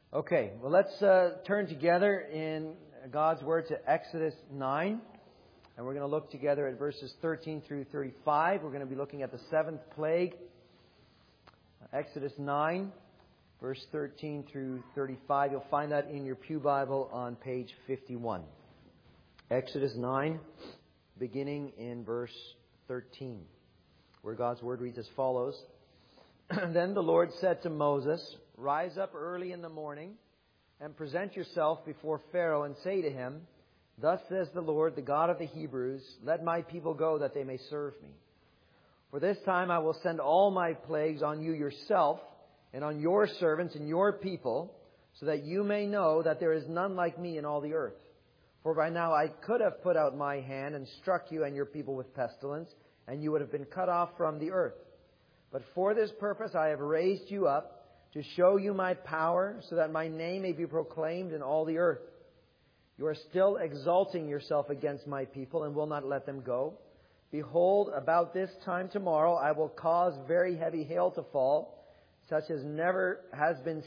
Okay, well, let's turn together in God's Word to Exodus 9. And we're going to look together at verses 13 through 35. We're going to be looking at the seventh plague. Exodus 9, verse 13 through 35. You'll find that in your Pew Bible on page 51. Exodus 9, beginning in verse 13, where God's Word reads as follows. Then the Lord said to Moses, "Rise up early in the morning and present yourself before Pharaoh and say to him, 'Thus says the Lord, the God of the Hebrews, let my people go that they may serve me. For this time I will send all my plagues on you yourself and on your servants and your people, so that you may know that there is none like me in all the earth. For by now I could have put out my hand and struck you and your people with pestilence, and you would have been cut off from the earth. But for this purpose I have raised you up, to show you my power, so that my name may be proclaimed in all the earth. You are still exalting yourself against my people and will not let them go. Behold, about this time tomorrow I will cause very heavy hail to fall, such as never has been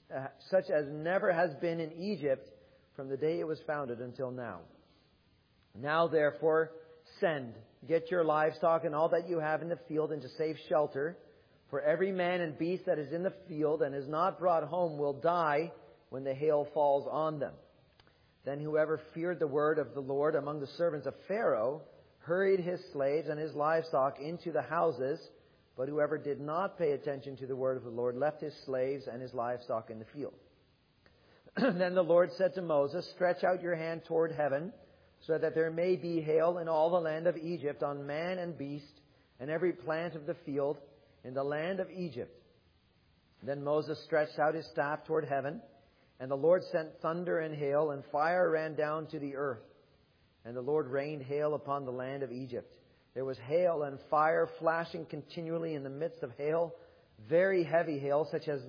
in Egypt from the day it was founded until now. Now therefore send, get your livestock and all that you have in the field into safe shelter. For every man and beast that is in the field and is not brought home will die when the hail falls on them.' Then whoever feared the word of the Lord among the servants of Pharaoh hurried his slaves and his livestock into the houses, but whoever did not pay attention to the word of the Lord left his slaves and his livestock in the field. Then the Lord said to Moses, 'Stretch out your hand toward heaven, so that there may be hail in all the land of Egypt on man and beast and every plant of the field in the land of Egypt.' Then Moses stretched out his staff toward heaven, and the Lord sent thunder and hail, and fire ran down to the earth. And the Lord rained hail upon the land of Egypt. There was hail and fire flashing continually in the midst of hail, very heavy hail, such as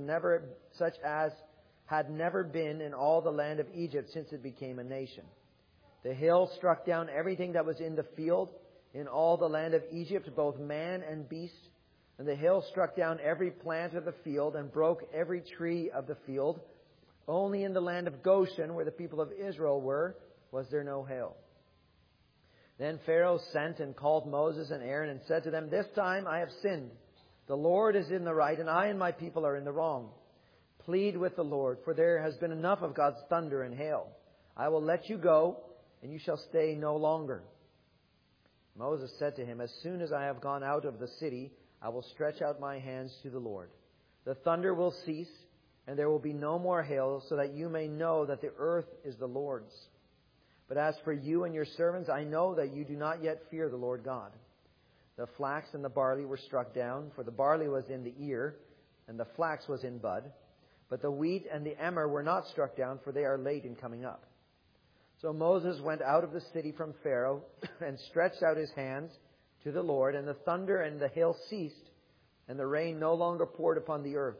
had never been in all the land of Egypt since it became a nation. The hail struck down everything that was in the field in all the land of Egypt, both man and beast. And the hail struck down every plant of the field and broke every tree of the field. Only in the land of Goshen, where the people of Israel were, was there no hail. Then Pharaoh sent and called Moses and Aaron and said to them, 'This time I have sinned. The Lord is in the right, and I and my people are in the wrong. Plead with the Lord, for there has been enough of God's thunder and hail. I will let you go, and you shall stay no longer.' Moses said to him, 'As soon as I have gone out of the city, I will stretch out my hands to the Lord. The thunder will cease, and there will be no more hail, so that you may know that the earth is the Lord's. But as for you and your servants, I know that you do not yet fear the Lord God.' The flax and the barley were struck down, for the barley was in the ear, and the flax was in bud. But the wheat and the emmer were not struck down, for they are late in coming up. So Moses went out of the city from Pharaoh and stretched out his hands to the Lord, and the thunder and the hail ceased, and the rain no longer poured upon the earth.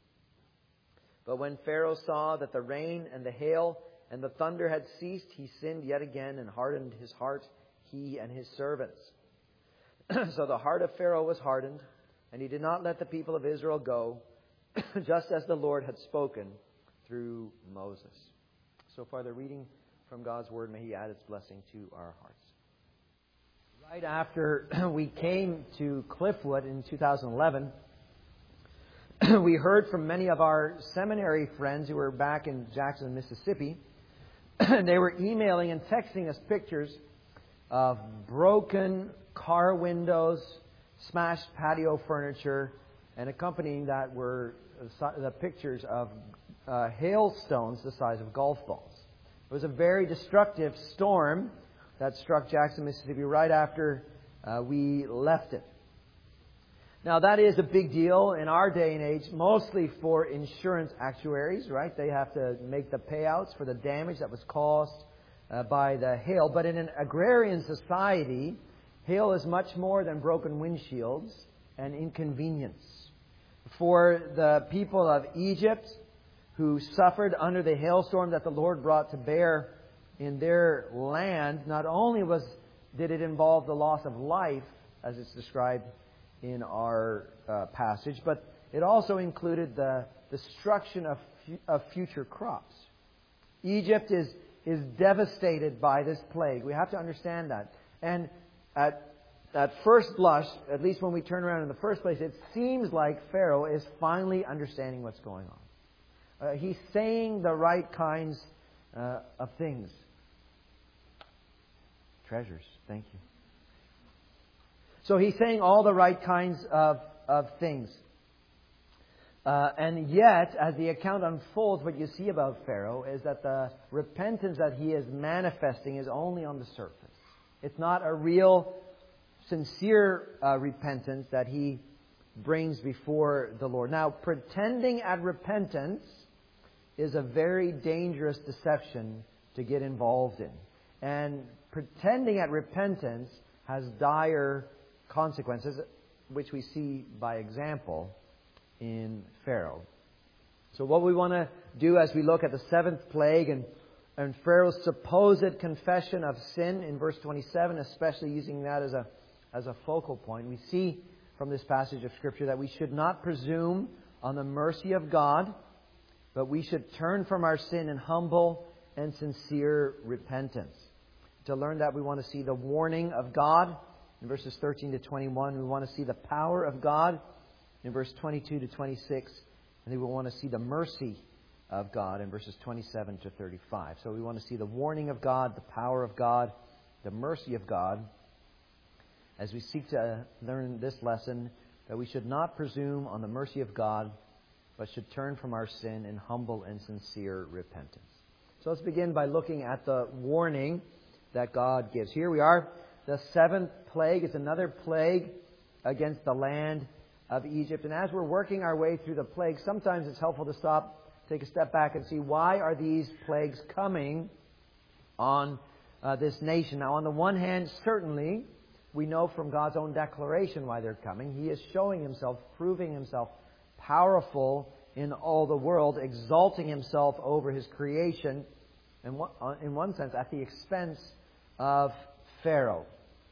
But when Pharaoh saw that the rain and the hail and the thunder had ceased, he sinned yet again and hardened his heart, he and his servants. So the heart of Pharaoh was hardened, and he did not let the people of Israel go, just as the Lord had spoken through Moses." So far the reading from God's Word. May He add its blessing to our hearts. Right after we came to Cliffwood in 2011, we heard from many of our seminary friends who were back in Jackson, Mississippi. They were emailing and texting us pictures of broken car windows, smashed patio furniture, and accompanying that were the pictures of hailstones the size of golf balls. It was a very destructive storm that struck Jackson, Mississippi right after we left it. Now, that is a big deal in our day and age, mostly for insurance actuaries, right? They have to make the payouts for the damage that was caused by the hail. But in an agrarian society, hail is much more than broken windshields and inconvenience. For the people of Egypt who suffered under the hailstorm that the Lord brought to bear in their land, not only did it involve the loss of life, as it's described in our passage, but it also included the destruction of future crops. Egypt is devastated by this plague. We have to understand that. And at first blush, at least when we turn around in the first place, it seems like Pharaoh is finally understanding what's going on. He's saying the right kinds of things. Treasures, thank you. So he's saying all the right kinds of things. And yet, as the account unfolds, what you see about Pharaoh is that the repentance that he is manifesting is only on the surface. It's not a real, sincere repentance that he brings before the Lord. Now, pretending at repentance is a very dangerous deception to get involved in. And pretending at repentance has dire consequences, which we see by example in Pharaoh. So what we want to do as we look at the seventh plague and Pharaoh's supposed confession of sin in verse 27, especially using that as a focal point, we see from this passage of Scripture that we should not presume on the mercy of God, but we should turn from our sin in humble and sincere repentance. To learn that, we want to see the warning of God in verses 13 to 21. We want to see the power of God in verse 22 to 26. And then we want to see the mercy of God in verses 27 to 35. So we want to see the warning of God, the power of God, the mercy of God, as we seek to learn this lesson, that we should not presume on the mercy of God, but should turn from our sin in humble and sincere repentance. So let's begin by looking at the warning that God gives. Here we are. The seventh plague is another plague against the land of Egypt. And as we're working our way through the plagues, sometimes it's helpful to stop, take a step back and see, why are these plagues coming on this nation? Now, on the one hand, certainly, we know from God's own declaration why they're coming. He is showing Himself, proving Himself powerful in all the world, exalting Himself over His creation, and in one sense, at the expense of Pharaoh.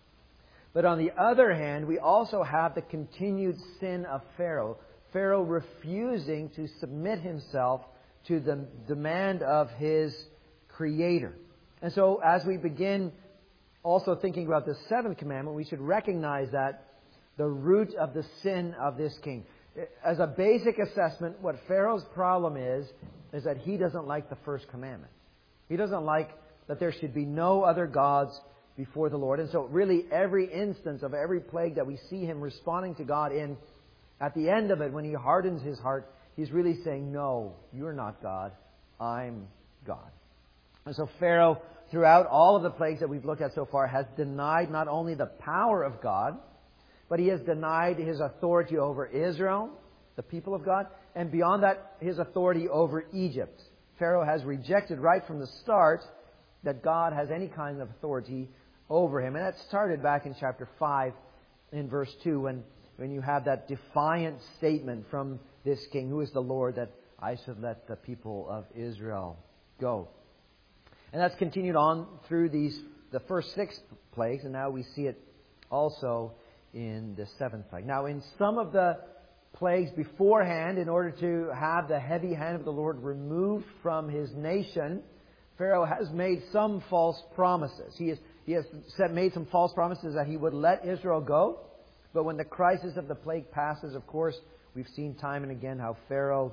But on the other hand, we also have the continued sin of Pharaoh. Pharaoh refusing to submit himself to the demand of his Creator. And so as we begin also thinking about the seventh commandment, we should recognize that the root of the sin of this king. As a basic assessment, what Pharaoh's problem is that he doesn't like the first commandment. He doesn't like that there should be no other gods before the Lord. And so really every instance of every plague that we see him responding to God in, at the end of it, when he hardens his heart, he's really saying, no, you're not God, I'm God. And so Pharaoh, throughout all of the plagues that we've looked at so far, has denied not only the power of God, but he has denied his authority over Israel, the people of God, and beyond that, his authority over Egypt. Pharaoh has rejected right from the start that God has any kind of authority over him. And that started back in chapter 5 in verse 2 when you have that defiant statement from this king, who is the Lord, that I should let the people of Israel go. And that's continued on through the first 6 plagues, and now we see it also in the 7th plague. Now, in some of the plagues beforehand, in order to have the heavy hand of the Lord removed from his nation, Pharaoh has made some false promises. He has made some false promises that he would let Israel go. But when the crisis of the plague passes, of course, we've seen time and again how Pharaoh,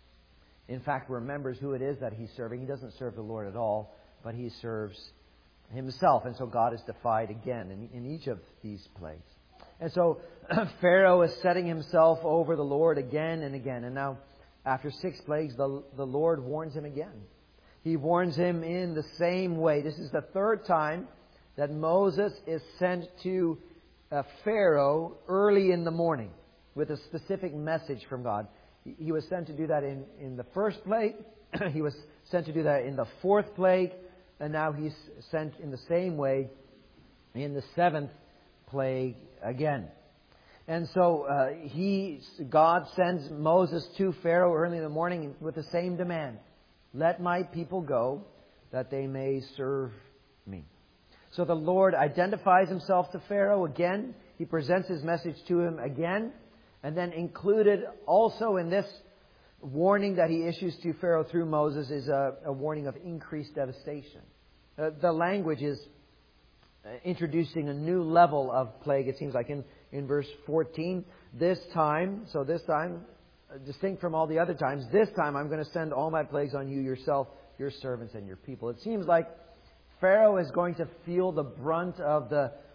in fact, remembers who it is that he's serving. He doesn't serve the Lord at all, but he serves himself. And so God is defied again in each of these plagues. And so Pharaoh is setting himself over the Lord again and again. And now, after 6 plagues, the Lord warns him again. He warns him in the same way. This is the 3rd time that Moses is sent to Pharaoh early in the morning with a specific message from God. He was sent to do that in the 1st plague. He was sent to do that in the 4th plague. And now he's sent in the same way in the 7th plague again. And so God sends Moses to Pharaoh early in the morning with the same demand. Let my people go, that they may serve me. So the Lord identifies himself to Pharaoh again. He presents his message to him again. And then included also in this warning that he issues to Pharaoh through Moses is a warning of increased devastation. The language is introducing a new level of plague, it seems like, in verse 14. This time, distinct from all the other times, this time I'm going to send all my plagues on you, yourself, your servants, and your people. It seems like Pharaoh is going to feel the brunt of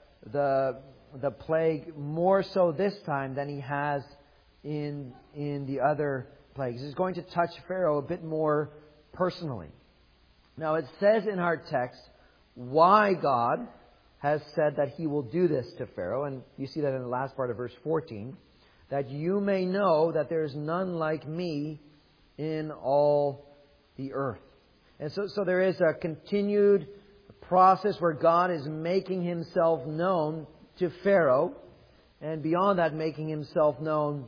the plague more so this time than he has in the other plagues. It's going to touch Pharaoh a bit more personally. Now it says in our text why God has said that he will do this to Pharaoh, and you see that in the last part of verse 14, that you may know that there is none like me in all the earth. And so there is a continued process where God is making himself known to Pharaoh, and beyond that, making himself known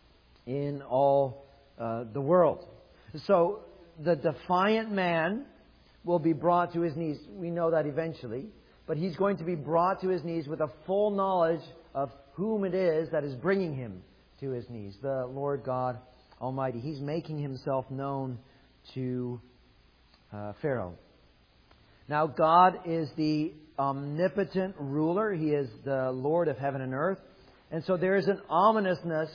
in all the world. So the defiant man will be brought to his knees. We know that eventually. But he's going to be brought to his knees with a full knowledge of whom it is that is bringing him to his knees. The Lord God Almighty. He's making himself known to Pharaoh. Now, God is the omnipotent ruler. He is the Lord of heaven and earth. And so there is an ominousness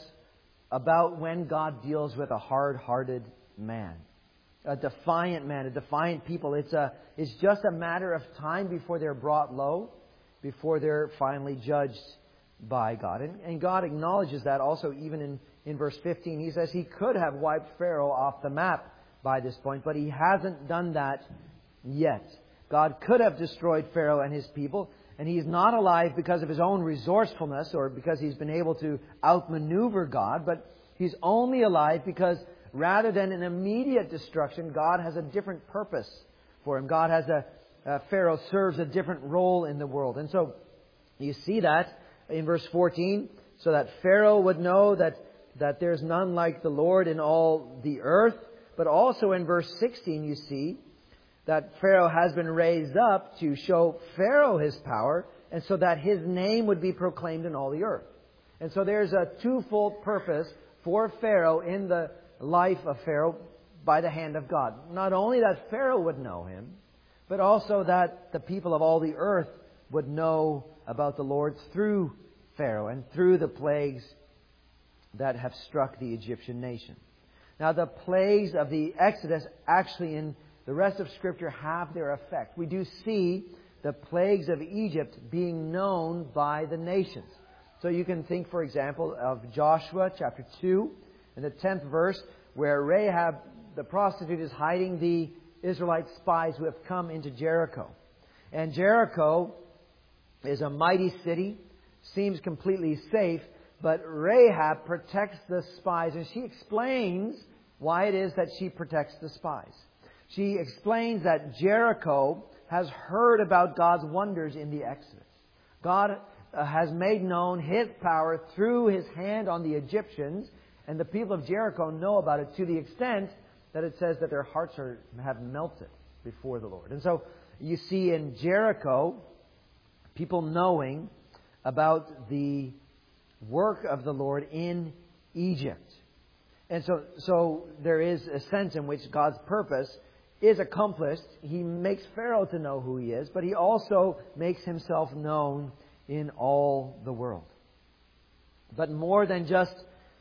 about when God deals with a hard-hearted man. A defiant man, a defiant people. It's just a matter of time before they're brought low, before they're finally judged by God. And God acknowledges that also even in verse 15. He says he could have wiped Pharaoh off the map by this point, but he hasn't done that yet. God could have destroyed Pharaoh and his people, and he's not alive because of his own resourcefulness or because he's been able to outmaneuver God, but he's only alive because rather than an immediate destruction, God has a different purpose for him. God has Pharaoh serves a different role in the world. And so you see that in verse 14, so that Pharaoh would know that there's none like the Lord in all the earth. But also in verse 16 you see that Pharaoh has been raised up to show Pharaoh his power, and so that his name would be proclaimed in all the earth. And so there's a twofold purpose for Pharaoh in the life of Pharaoh by the hand of God. Not only that Pharaoh would know him, but also that the people of all the earth would know about the Lord through Pharaoh and through the plagues that have struck the Egyptian nation. Now, the plagues of the Exodus actually in the rest of Scripture have their effect. We do see the plagues of Egypt being known by the nations. So you can think, for example, of Joshua chapter 2 in the 10th verse, where Rahab, the prostitute, is hiding the Israelite spies who have come into Jericho. And Jericho is a mighty city, seems completely safe, but Rahab protects the spies, and she explains why it is that she protects the spies. She explains that Jericho has heard about God's wonders in the Exodus. God has made known His power through His hand on the Egyptians, and the people of Jericho know about it to the extent that it says that their hearts have melted before the Lord. And so you see in Jericho, people knowing about the work of the Lord in Egypt. And so there is a sense in which God's purpose is accomplished. He makes Pharaoh to know who he is, but he also makes himself known in all the world. But more than just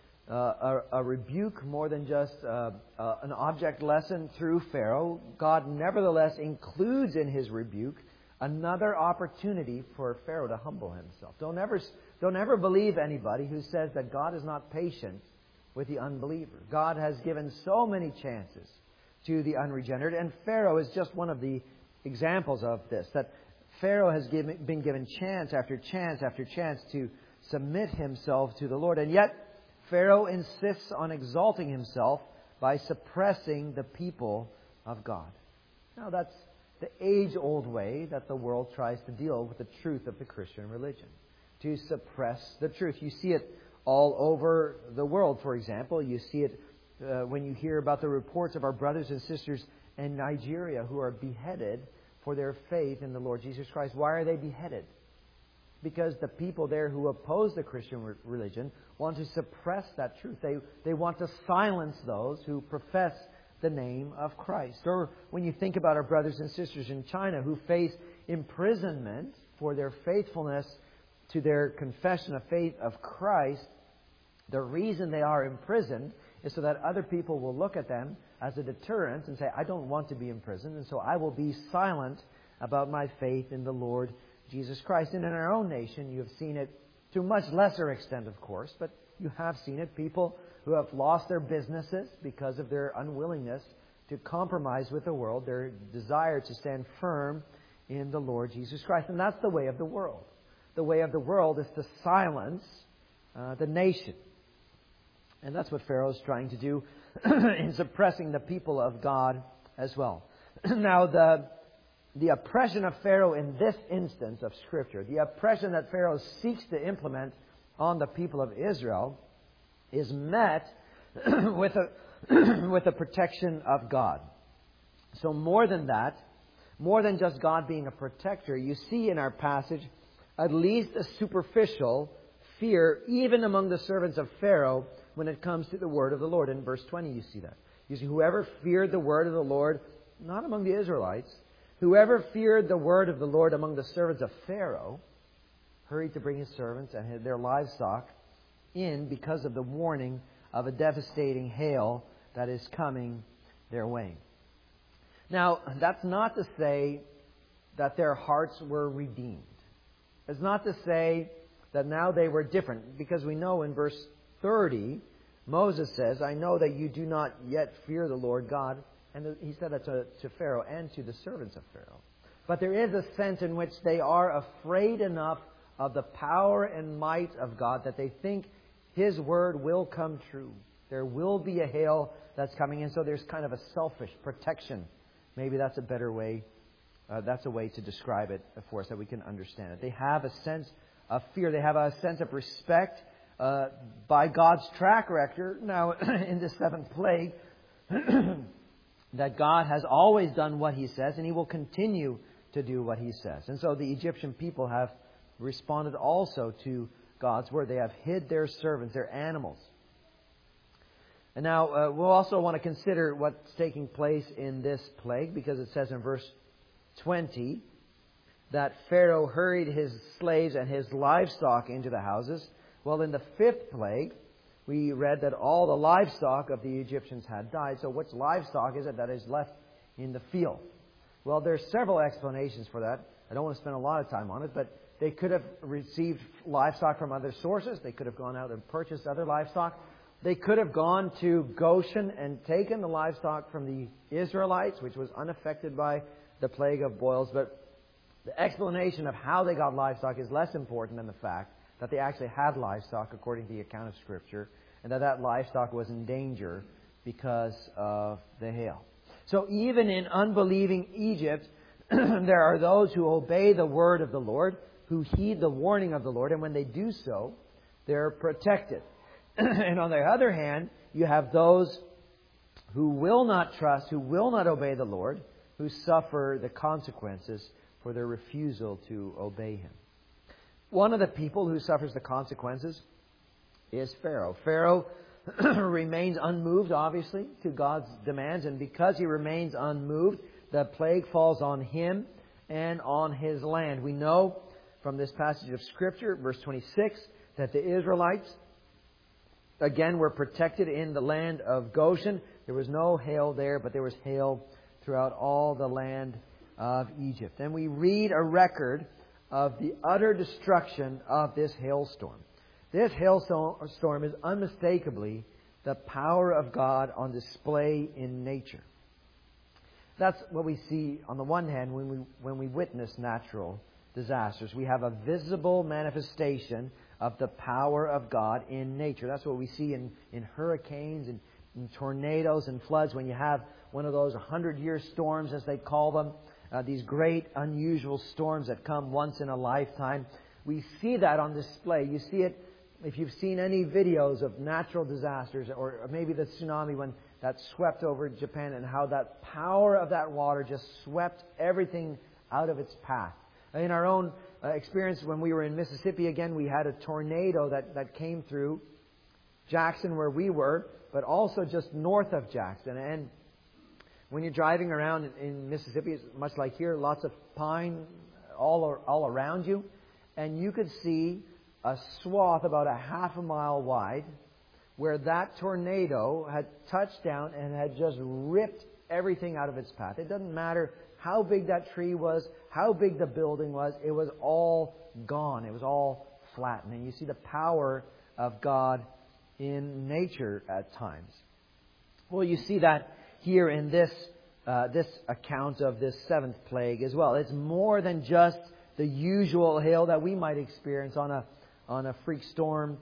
a rebuke, more than just an object lesson through Pharaoh, God nevertheless includes in his rebuke another opportunity for Pharaoh to humble himself. Don't ever believe anybody who says that God is not patient with the unbeliever. God has given so many chances to the unregenerate, and Pharaoh is just one of the examples of this, that Pharaoh has been given chance after chance after chance to submit himself to the Lord, and yet Pharaoh insists on exalting himself by suppressing the people of God. Now that's the age-old way that the world tries to deal with the truth of the Christian religion, to suppress the truth. You see it all over the world, for example. You see it when you hear about the reports of our brothers and sisters in Nigeria who are beheaded for their faith in the Lord Jesus Christ. Why are they beheaded? because the people there who oppose the Christian religion want to suppress that truth. They want to silence those who profess the name of Christ. Or when you think about our brothers and sisters in China who face imprisonment for their faithfulness to their confession of faith of Christ, the reason they are imprisoned is so that other people will look at them as a deterrent and say, I don't want to be imprisoned, and so I will be silent about my faith in the Lord Jesus Christ. And in our own nation, you have seen it to a much lesser extent, of course, but you have seen it. People who have lost their businesses because of their unwillingness to compromise with the world, their desire to stand firm in the Lord Jesus Christ. And that's the way of the world. The way of the world is to silence the nation. And that's what Pharaoh is trying to do in suppressing the people of God as well. Now, the oppression of Pharaoh in this instance of Scripture, the oppression that Pharaoh seeks to implement on the people of Israel, is met with the protection of God. So more than that, more than just God being a protector, you see in our passage at least a superficial fear, even among the servants of Pharaoh, when it comes to the word of the Lord. In verse 20 you see that. You see, whoever feared the word of the Lord, not among the Israelites, whoever feared the word of the Lord among the servants of Pharaoh, hurried to bring his servants and their livestock in because of the warning of a devastating hail that is coming their way. Now, that's not to say that their hearts were redeemed. It's not to say that now they were different, because we know in verse 30, Moses says, I know that you do not yet fear the Lord God. And he said that to Pharaoh and to the servants of Pharaoh. But there is a sense in which they are afraid enough of the power and might of God that they think His word will come true. There will be a hail that's coming in, so there's kind of a selfish protection. Maybe that's a better way. That's a way to describe it for us, that we can understand it. They have a sense of fear. They have a sense of respect by God's track record. Now, in the seventh plague, that God has always done what He says, and He will continue to do what He says. And so the Egyptian people have responded also to God's word. They have hid their servants, their animals. And now we'll also want to consider what's taking place in this plague, because it says in verse 20 that Pharaoh hurried his slaves and his livestock into the houses. Well, in the fifth plague, we read that all the livestock of the Egyptians had died. So which livestock is it that is left in the field? Well, there's several explanations for that. I don't want to spend a lot of time on it, but they could have received livestock from other sources. They could have gone out and purchased other livestock. They could have gone to Goshen and taken the livestock from the Israelites, which was unaffected by the plague of boils. But the explanation of how they got livestock is less important than the fact that they actually had livestock according to the account of Scripture, and that livestock was in danger because of the hail. So even in unbelieving Egypt, there are those who obey the word of the Lord, who heed the warning of the Lord, and when they do so, they're protected. And on the other hand, you have those who will not trust, who will not obey the Lord, who suffer the consequences for their refusal to obey Him. One of the people who suffers the consequences is Pharaoh. Pharaoh remains unmoved, obviously, to God's demands. And because he remains unmoved, the plague falls on him and on his land. We know from this passage of Scripture, verse 26, that the Israelites, again, were protected in the land of Goshen. There was no hail there, but there was hail throughout all the land of Egypt. And we read a record of the utter destruction of this hailstorm. This hailstorm is unmistakably the power of God on display in nature. That's what we see on the one hand when we witness natural disasters. We have a visible manifestation of the power of God in nature. That's what we see in hurricanes and in tornadoes and floods. When you have one of those 100-year storms, as they call them, these great unusual storms that come once in a lifetime, we see that on display. You see it if you've seen any videos of natural disasters, or maybe the tsunami when that swept over Japan, and how that power of that water just swept everything out of its path. In our own experienced when we were in Mississippi again. We had a tornado that came through Jackson where we were, but also just north of Jackson. And when you're driving around in Mississippi, it's much like here, lots of pine all around you. And you could see a swath about a half a mile wide where that tornado had touched down and had just ripped everything out of its path. It doesn't matter how big that tree was, how big the building was, it was all gone. It was all flattened. And you see the power of God in nature at times. Well, you see that here in this account of this seventh plague as well. It's more than just the usual hail that we might experience on a freak storm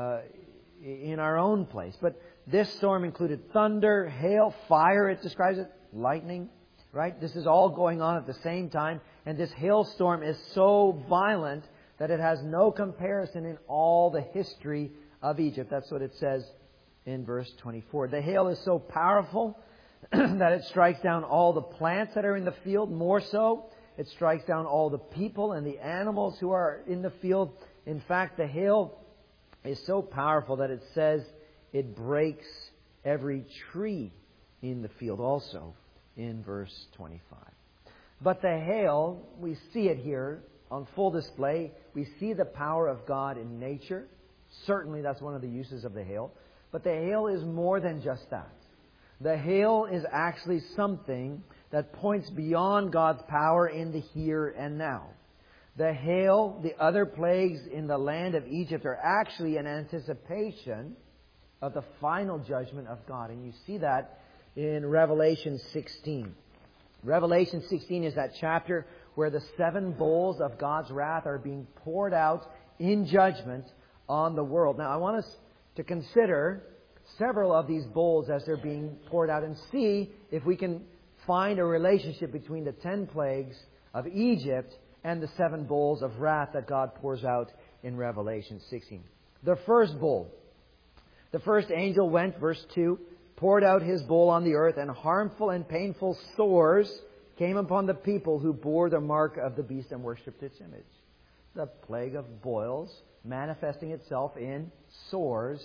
in our own place. But this storm included thunder, hail, fire, it describes it, lightning, right? This is all going on at the same time. And this hailstorm is so violent that it has no comparison in all the history of Egypt. That's what it says in verse 24. The hail is so powerful that it strikes down all the plants that are in the field. More so, it strikes down all the people and the animals who are in the field. In fact, the hail is so powerful that it says it breaks every tree in the field also in verse 25. But the hail, we see it here on full display. We see the power of God in nature. Certainly that's one of the uses of the hail. But the hail is more than just that. The hail is actually something that points beyond God's power in the here and now. The hail, the other plagues in the land of Egypt are actually an anticipation of the final judgment of God. And you see that in Revelation 16. Revelation 16 is that chapter where the 7 bowls of God's wrath are being poured out in judgment on the world. Now, I want us to consider several of these bowls as they're being poured out and see if we can find a relationship between the 10 plagues of Egypt and the 7 bowls of wrath that God pours out in Revelation 16. The first bowl. The first angel went, verse 2, poured out his bowl on the earth, and harmful and painful sores came upon the people who bore the mark of the beast and worshipped its image. The plague of boils manifesting itself in sores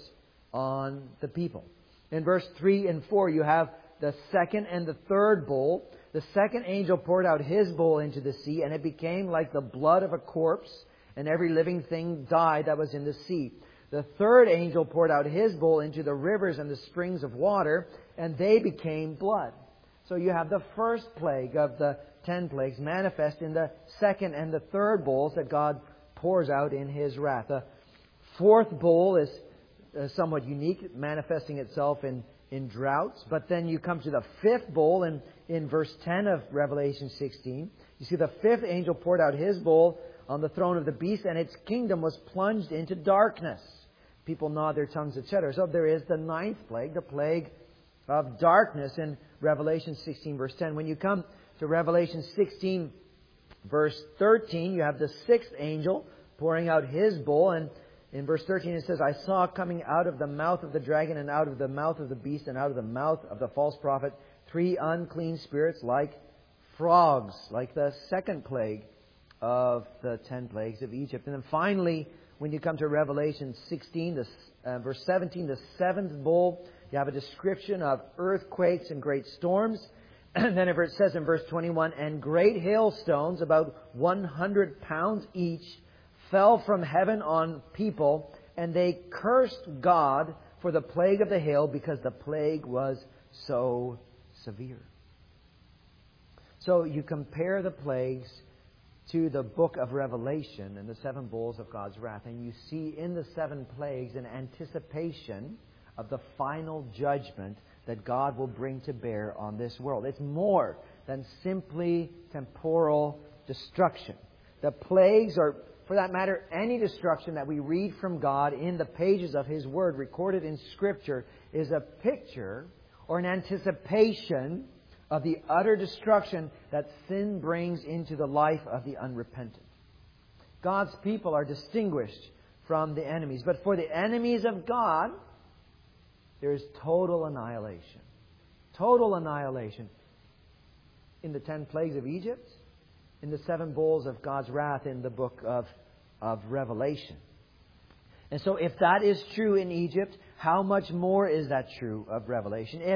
on the people. In verse 3 and 4, you have the second and the third bowl. The second angel poured out his bowl into the sea, and it became like the blood of a corpse, and every living thing died that was in the sea. The third angel poured out his bowl into the rivers and the springs of water, and they became blood. So you have the first plague of the 10 plagues manifest in the second and the third bowls that God pours out in His wrath. The fourth bowl is somewhat unique, manifesting itself in droughts. But then you come to the fifth bowl in verse 10 of Revelation 16. You see the fifth angel poured out his bowl on the throne of the beast, and its kingdom was plunged into darkness. People gnawed their tongues, etc. So there is the ninth plague, the plague of darkness in Revelation 16, verse 10. When you come to Revelation 16, verse 13, you have the sixth angel pouring out his bowl. And in verse 13 it says, I saw coming out of the mouth of the dragon and out of the mouth of the beast and out of the mouth of the false prophet 3 unclean spirits like frogs, like the second plague of the 10 plagues of Egypt. And then finally, when you come to Revelation 16, verse 17, the seventh bowl, you have a description of earthquakes and great storms. And then it says in verse 21, and great hailstones, about 100 pounds each, fell from heaven on people, and they cursed God for the plague of the hail because the plague was so severe. So you compare the plagues to the book of Revelation and the 7 bowls of God's wrath, and you see in the 7 plagues an anticipation of the final judgment that God will bring to bear on this world. It's more than simply temporal destruction. The plagues, or for that matter, any destruction that we read from God in the pages of His Word recorded in Scripture, is a picture or an anticipation of the utter destruction that sin brings into the life of the unrepentant. God's people are distinguished from the enemies. But for the enemies of God, there is total annihilation. Total annihilation. In the 10 plagues of Egypt, in the 7 bowls of God's wrath in the book of Revelation. And so if that is true in Egypt, how much more is that true of Revelation? If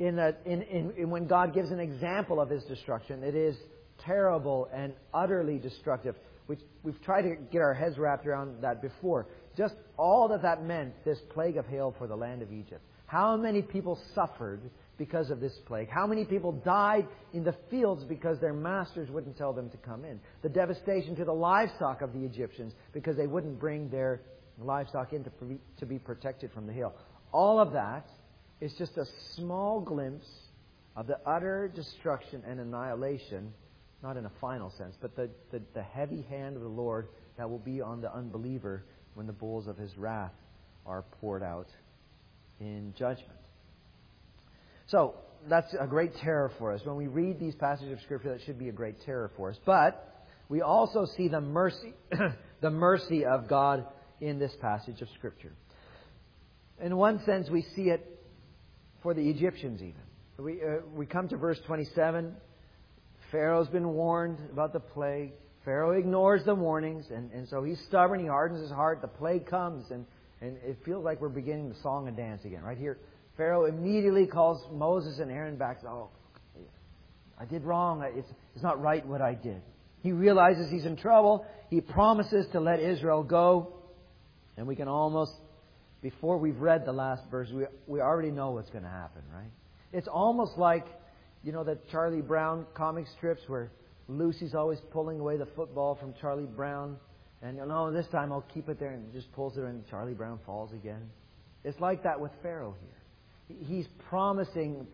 when God gives an example of His destruction, it is terrible and utterly destructive. We've tried to get our heads wrapped around that before. Just all that meant, this plague of hail for the land of Egypt. How many people suffered because of this plague? How many people died in the fields because their masters wouldn't tell them to come in? The devastation to the livestock of the Egyptians because they wouldn't bring their livestock in to be protected from the hail. All of that is just a small glimpse of the utter destruction and annihilation, not in a final sense, but the heavy hand of the Lord that will be on the unbeliever when the bowls of His wrath are poured out in judgment. So, that's a great terror for us. When we read these passages of Scripture, that should be a great terror for us. But we also see the mercy, the mercy of God in this passage of Scripture. In one sense, we see it for the Egyptians even. We come to verse 27. Pharaoh's been warned about the plague. Pharaoh ignores the warnings, and so he's stubborn. He hardens his heart. The plague comes, and it feels like we're beginning the song and dance again. Right here, Pharaoh immediately calls Moses and Aaron back. Oh, I did wrong. It's not right what I did. He realizes he's in trouble. He promises to let Israel go. And we can almost, before we've read the last verse, we already know what's going to happen, right? It's almost like, the Charlie Brown comic strips where Lucy's always pulling away the football from Charlie Brown. And, this time I'll keep it there, and just pulls it and Charlie Brown falls again. It's like that with Pharaoh here. He's promising,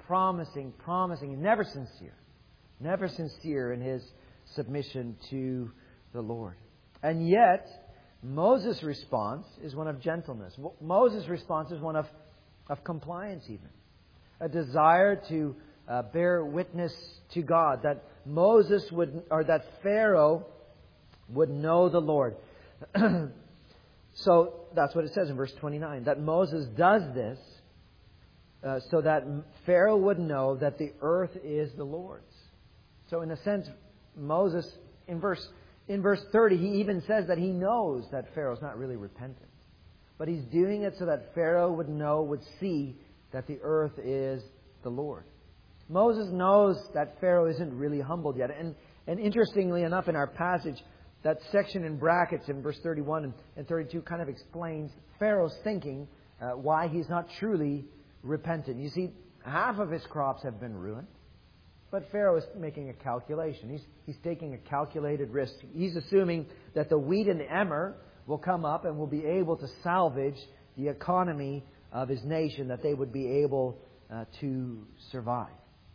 never sincere in his submission to the Lord. And yet, Moses' response is one of gentleness. Moses' response is one of compliance even. A desire to bear witness to God, that that Pharaoh would know the Lord. So that's what it says in verse 29, that Moses does this so that Pharaoh would know that the earth is the Lord's. So in a sense, Moses, in verse 30, he even says that he knows that Pharaoh's not really repentant. But he's doing it so that Pharaoh would see that the earth is the Lord. Moses knows that Pharaoh isn't really humbled yet. And interestingly enough, in our passage, that section in brackets in verse 31 and 32 kind of explains Pharaoh's thinking, why he's not truly repentant. You see, half of his crops have been ruined. But Pharaoh is making a calculation. He's taking a calculated risk. He's assuming that the wheat and the emmer will come up and will be able to salvage the economy of his nation, that they would be able to survive.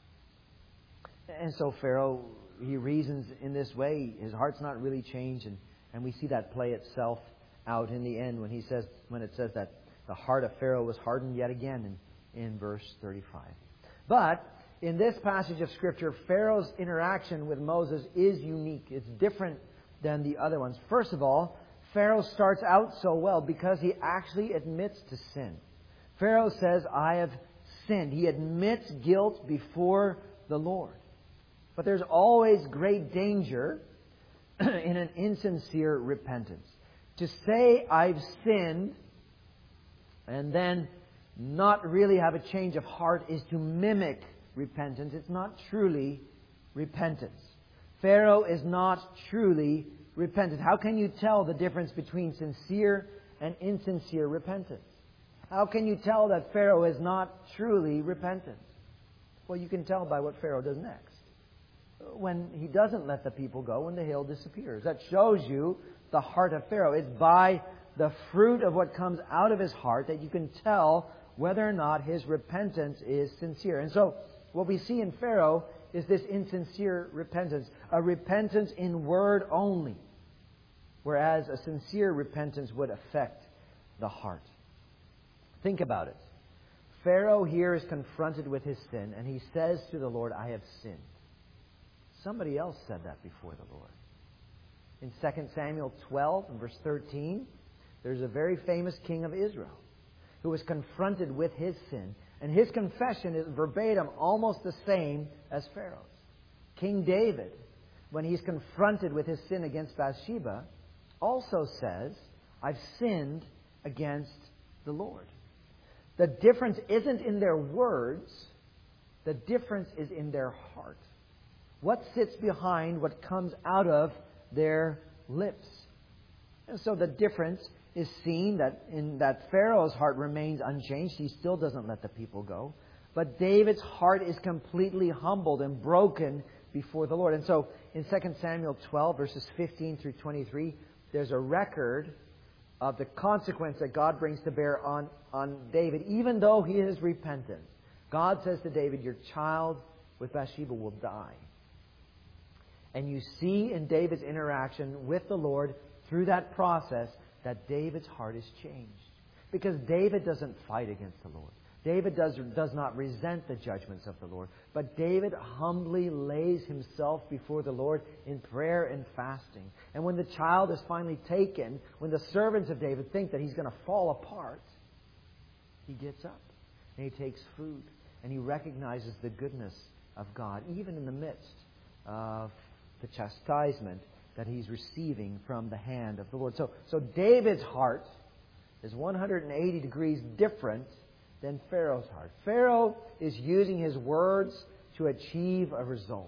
And so Pharaoh, he reasons in this way. His heart's not really changed, and we see that play itself out in the end when it says that the heart of Pharaoh was hardened yet again in verse 35. But in this passage of Scripture, Pharaoh's interaction with Moses is unique. It's different than the other ones. First of all, Pharaoh starts out so well because he actually admits to sin. Pharaoh says, I have sinned. He admits guilt before the Lord. But there's always great danger in an insincere repentance. To say, I've sinned, and then not really have a change of heart is to mimic repentance. It's not truly repentance. Pharaoh is not truly repentant. How can you tell the difference between sincere and insincere repentance? How can you tell that Pharaoh is not truly repentant? Well, you can tell by what Pharaoh does next. When he doesn't let the people go, when the hail disappears. That shows you the heart of Pharaoh. It's by the fruit of what comes out of his heart that you can tell whether or not his repentance is sincere. And so, what we see in Pharaoh is this insincere repentance. A repentance in word only. Whereas a sincere repentance would affect the heart. Think about it. Pharaoh here is confronted with his sin, and he says to the Lord, I have sinned. Somebody else said that before the Lord. In 2 Samuel 12, and verse 13, there's a very famous king of Israel who was confronted with his sin. And his confession is verbatim almost the same as Pharaoh's. King David. when he's confronted with his sin against Bathsheba, also says, I've sinned against the Lord. The difference isn't in their words. The difference is in their heart. What sits behind what comes out of their lips. And so the difference is seen that Pharaoh's heart remains unchanged. He still doesn't let the people go. But David's heart is completely humbled and broken before the Lord. And so in 2 Samuel 12, verses 15 through 23, there's a record of the consequence that God brings to bear on David, even though he is repentant. God says to David, your child with Bathsheba will die. And you see in David's interaction with the Lord through that process that David's heart is changed. Because David doesn't fight against the Lord. David does not resent the judgments of the Lord. But David humbly lays himself before the Lord in prayer and fasting. And when the child is finally taken, when the servants of David think that he's going to fall apart, he gets up and he takes food. And he recognizes the goodness of God, even in the midst of the chastisement that he's receiving from the hand of the Lord. So David's heart is 180 degrees different than Pharaoh's heart. Pharaoh is using his words to achieve a result.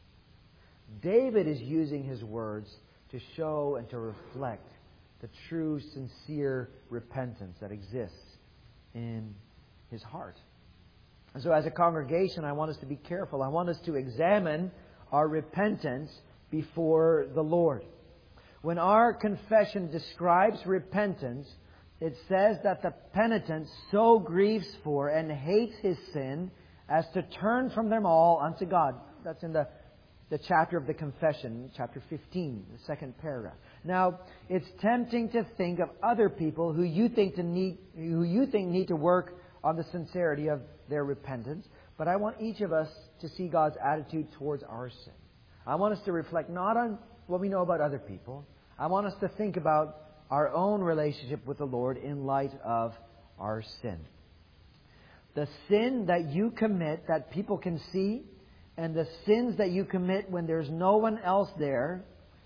David is using his words to show and to reflect the true, sincere repentance that exists in his heart. And so as a congregation, I want us to be careful. I want us to examine our repentance before the Lord. When our confession describes repentance, it says that the penitent so grieves for and hates his sin as to turn from them all unto God. That's in the chapter of the confession, chapter 15, the second paragraph. Now, it's tempting to think of other people who you think need to work on the sincerity of their repentance, but I want each of us to see God's attitude towards our sin. I want us to reflect not on what we know about other people. I want us to think about our own relationship with the Lord in light of our sin. The sin that you commit that people can see, and the sins that you commit when there's no one else there,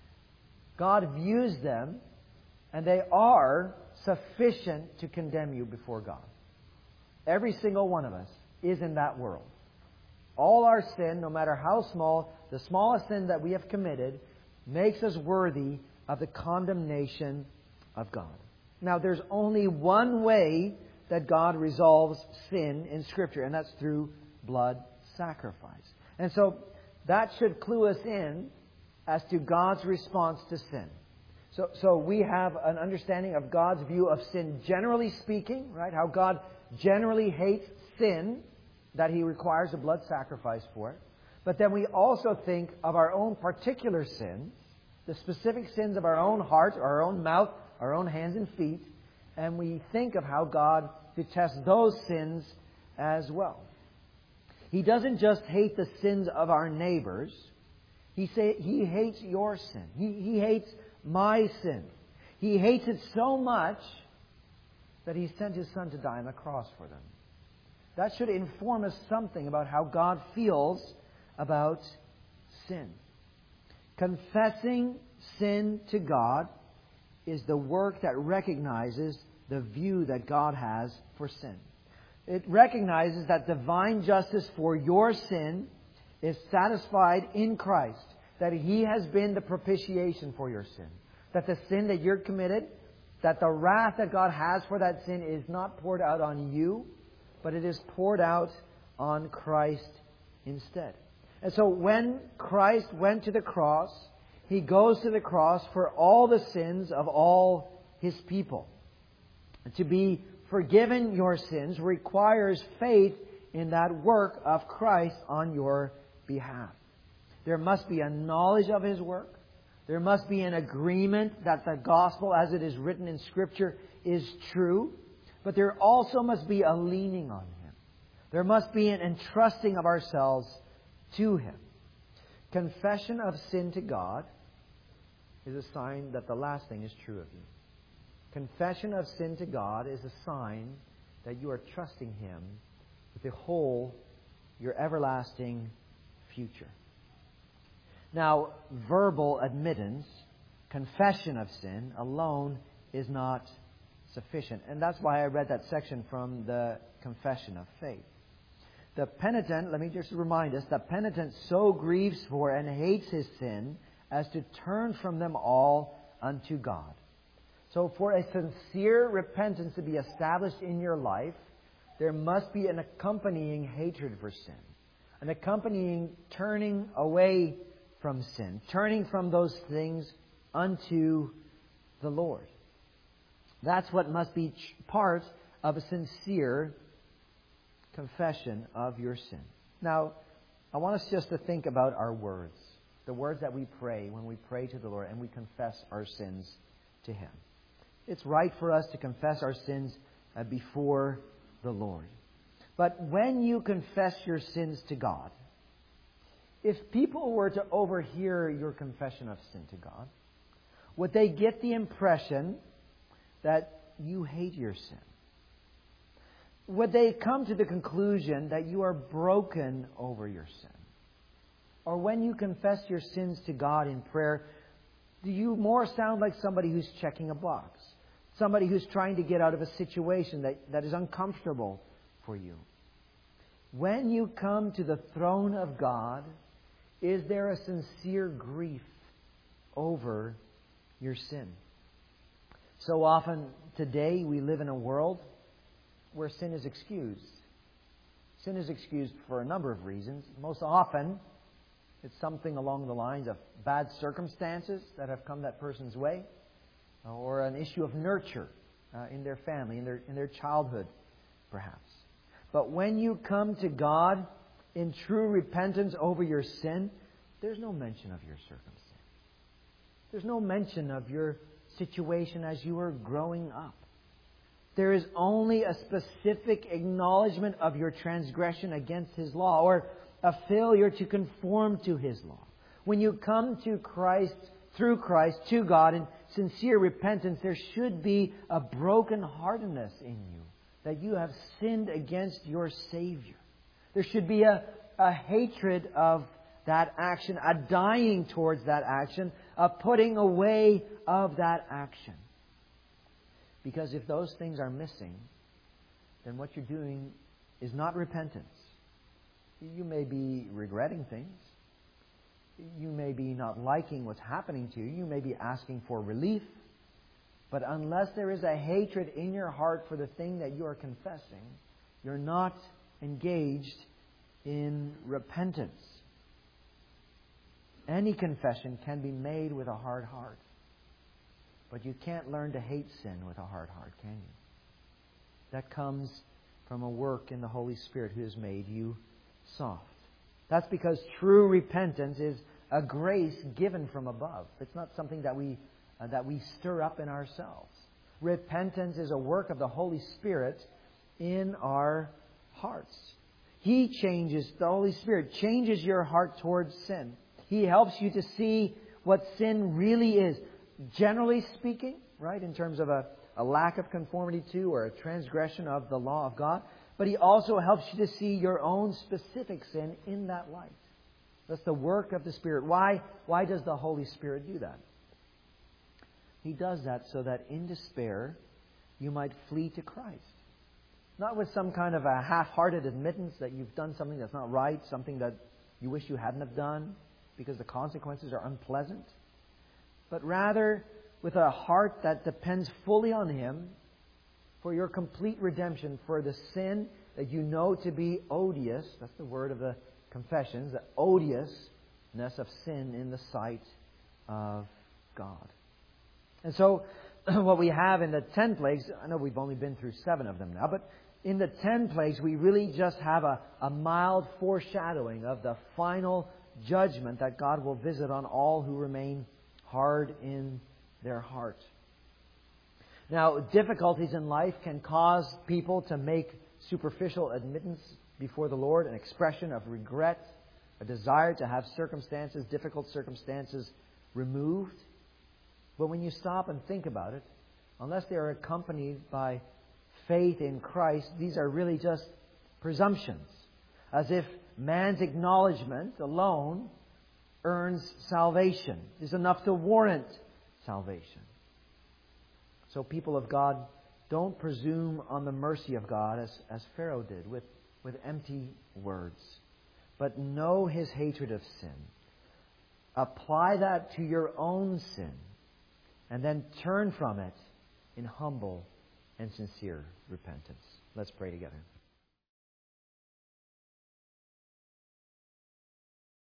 God views them, and they are sufficient to condemn you before God. Every single one of us is in that world. All our sin, no matter how small, the smallest sin that we have committed, makes us worthy of the condemnation of God. Now, there's only one way that God resolves sin in Scripture, and that's through blood sacrifice. And so that should clue us in as to God's response to sin. So we have an understanding of God's view of sin generally speaking, right? How God generally hates sin, that He requires a blood sacrifice for it. But then we also think of our own particular sins, the specific sins of our own heart, our own mouth, our own hands and feet, and we think of how God detests those sins as well. He doesn't just hate the sins of our neighbors. He hates your sin. He hates my sin. He hates it so much that He sent His Son to die on the cross for them. That should inform us something about how God feels about sin. Confessing sin to God is the work that recognizes the view that God has for sin. It recognizes that divine justice for your sin is satisfied in Christ. That He has been the propitiation for your sin. That the sin that you're committed, that the wrath that God has for that sin is not poured out on you, but it is poured out on Christ instead. And so when Christ went to the cross, He goes to the cross for all the sins of all His people. To be forgiven your sins requires faith in that work of Christ on your behalf. There must be a knowledge of His work. There must be an agreement that the gospel as it is written in Scripture is true. But there also must be a leaning on Him. There must be an entrusting of ourselves to Him. Confession of sin to God is a sign that the last thing is true of you. Confession of sin to God is a sign that you are trusting Him with the whole, your everlasting future. Now, verbal admittance, confession of sin alone is not sufficient. And that's why I read that section from the Confession of Faith. The penitent, let me just remind us, the penitent so grieves for and hates his sin as to turn from them all unto God. So for a sincere repentance to be established in your life, there must be an accompanying hatred for sin. An accompanying turning away from sin. Turning from those things unto the Lord. That's what must be part of a sincere confession of your sin. Now, I want us just to think about our words. The words that we pray when we pray to the Lord and we confess our sins to Him. It's right for us to confess our sins before the Lord. But when you confess your sins to God, if people were to overhear your confession of sin to God, would they get the impression that you hate your sin? Would they come to the conclusion that you are broken over your sin? Or when you confess your sins to God in prayer, do you more sound like somebody who's checking a box? Somebody who's trying to get out of a situation that is uncomfortable for you? When you come to the throne of God, is there a sincere grief over your sin? So often today we live in a world where sin is excused. Sin is excused for a number of reasons. Most often, it's something along the lines of bad circumstances that have come that person's way, or an issue of nurture in their family, in their childhood, perhaps. But when you come to God in true repentance over your sin, there's no mention of your circumstance. There's no mention of your situation as you were growing up. There is only a specific acknowledgement of your transgression against His law, or a failure to conform to His law. When you come to Christ, through Christ, to God in sincere repentance, there should be a brokenheartedness in you, that you have sinned against your Savior. There should be a hatred of that action, a dying towards that action, a putting away of that action. Because if those things are missing, then what you're doing is not repentance. You may be regretting things. You may be not liking what's happening to you. You may be asking for relief. But unless there is a hatred in your heart for the thing that you are confessing, you're not engaged in repentance. Any confession can be made with a hard heart. But you can't learn to hate sin with a hard heart, can you? That comes from a work in the Holy Spirit who has made you soft. That's because true repentance is a grace given from above. It's not something that we stir up in ourselves. Repentance is a work of the Holy Spirit in our hearts. The Holy Spirit changes your heart towards sin. He helps you to see what sin really is. Generally speaking, right, in terms of a lack of conformity to or a transgression of the law of God. But He also helps you to see your own specific sin in that light. That's the work of the Spirit. Why does the Holy Spirit do that? He does that so that in despair you might flee to Christ. Not with some kind of a half-hearted admittance that you've done something that's not right, something that you wish you hadn't have done because the consequences are unpleasant. But rather with a heart that depends fully on Him for your complete redemption, for the sin that you know to be odious. That's the word of the confessions, the odiousness of sin in the sight of God. And so what we have in the 10 plagues, I know we've only been through 7 of them now, but in the 10 plagues we really just have a mild foreshadowing of the final judgment that God will visit on all who remain hard in their heart. Now, difficulties in life can cause people to make superficial admittance before the Lord, an expression of regret, a desire to have difficult circumstances removed. But when you stop and think about it, unless they are accompanied by faith in Christ, these are really just presumptions. As if man's acknowledgement alone earns salvation, is enough to warrant salvation. So people of God, don't presume on the mercy of God as Pharaoh did with empty words. But know His hatred of sin. Apply that to your own sin. And then turn from it in humble and sincere repentance. Let's pray together.